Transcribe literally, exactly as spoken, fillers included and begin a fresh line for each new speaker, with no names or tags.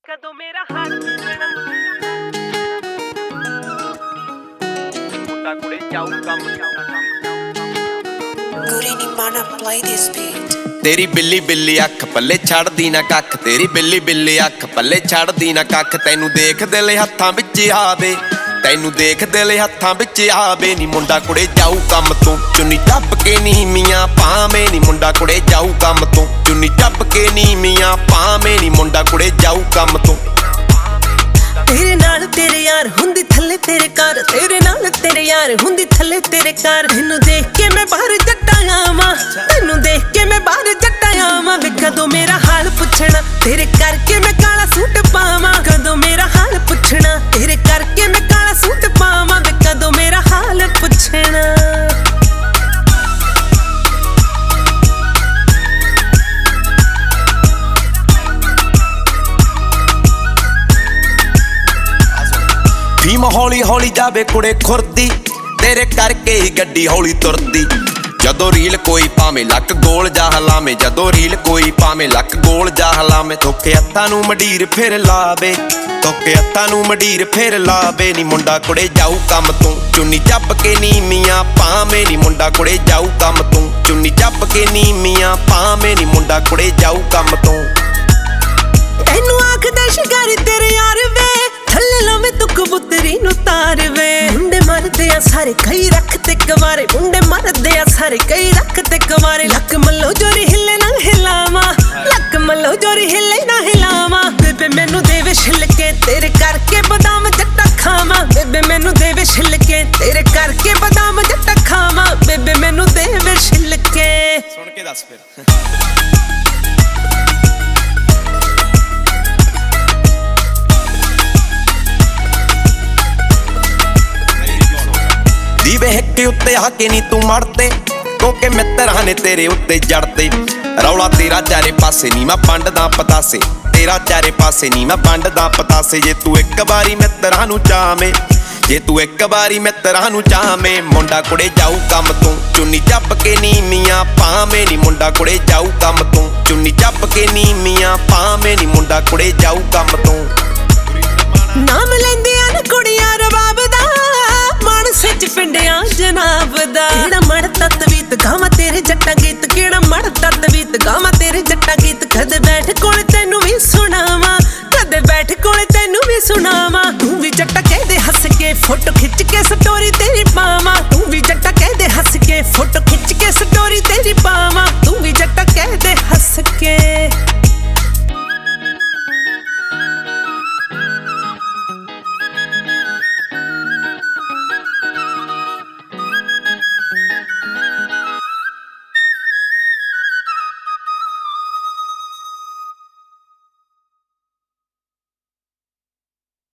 ਕਦੋਂ ਮੇਰਾ ਹਾਲ ਪੁੱਛਣਾ ਮੁੰਡਾ ਕੁੜੇ ਜਾਊ ਕੰਮ
ਗੁਰੀ ਨੀ ਮਾਨਾ play this beat
तेरी बिल्ली बिल्ली अख पल्ले छड़दी ना कख तेरी बिल्ली बिल्ली अख पल्ले छड़दी ना कख तैनू देख दिल हत्थां विच आवे तैनू देख दिल हत्थां विच आवे नी मुंडा कुड़े जाऊ कम तों चुन्नी टप के नी मियां पावे नी मुंडा कुड़े जाऊ कम तों चुन्नी टप के नी मियां पावे नी मुंडा कुड़े जाऊ कम तों
तेरे नाल तेरे यार हुंदी थल्ले तेरे कार तेरे नाल तेरे यार हुंदी थल्ले तेरे कार तैनू देख के मैं बाहर जट्टा आवां तैनू देख के मैं बाहर जट्टा आवां वे कदों मेरा हाल पुछना तेरे करके मैं काला सूट पावां कदों मेरा हाल पुछना तेरे करके मैं काला सूट पावां वे कदों मेरा हाल पुछना
भीम हौली हौली जावे कुड़े खुरदी तेरे करके ही गड्डी हौली तुरदी जदों रील कोई पावे लक गोल जा हलावे जदों रील कोई पावे लक गोल जा हलावे तोके हत्थां नू मडीर फिर लावे तोके हत्थां नू मडीर फिर लावे नी मुंडा कुड़े जाऊ कम तों चुन्नी चप के नी मियां पावे नी मुंडा कुड़े जाऊ कम तों चुन्नी चप के नी मियां पावे नी मुंडा कुड़े जाऊ कम तों
तैनू आखदा शिकारी तेरे यार वे थल्ले लावे तू कबूतरी नू तार वे मुंडे मरदे आ सारे कई रखते कवारे मुंडे मरदे आ सारे कई रखते कवारे लक मल्लो जोरी हिले ना हिलावा लक मल्लो जोरी हिले ना हिलावा बेबे मैनू देवे छिलके तेरे करके बादाम जट्टा खावा बेबे मैनू देवे छिलके तेरे करके बादाम जट्टा खावा बेबे मैनू देवे छिलके
सुन के दस फिर दीवे हिक्के उत्ते आके नी तू मरदे कोके मित्तरां ने तेरे उत्ते जड़दे रौला तेरा चारे पासे नी मैं पंडदा पतासे तेरा चारे पासे नी मैं पंडदा पतासे जे तू एक बारी मित्तरां नू चावे जे तू एक बारी मित्तरां नू चावे मुंडा कुड़े जाऊ कम तों चुन्नी चप के नी मियां पावे नी मुंडा कुड़े जाऊ कम तों चुन्नी चप के नी मियां पावे नी मुंडा कुड़े जाऊ कम तों
नाम लैंदियां ने कुड़ियां रबाब दा मानसे च पिंडियां जनाब दा केड़ा मड़ तत्वीत गावां तेरे जट्टा गीत केड़ा मड़ तत्वीत गावां तेरे जट्टा गीत कदे बैठ कोल तैनू भी सुनावां कदे बैठ कोल तैनू भी सुनावां तू भी जट्टा कहदे हंस के फोटो खिच के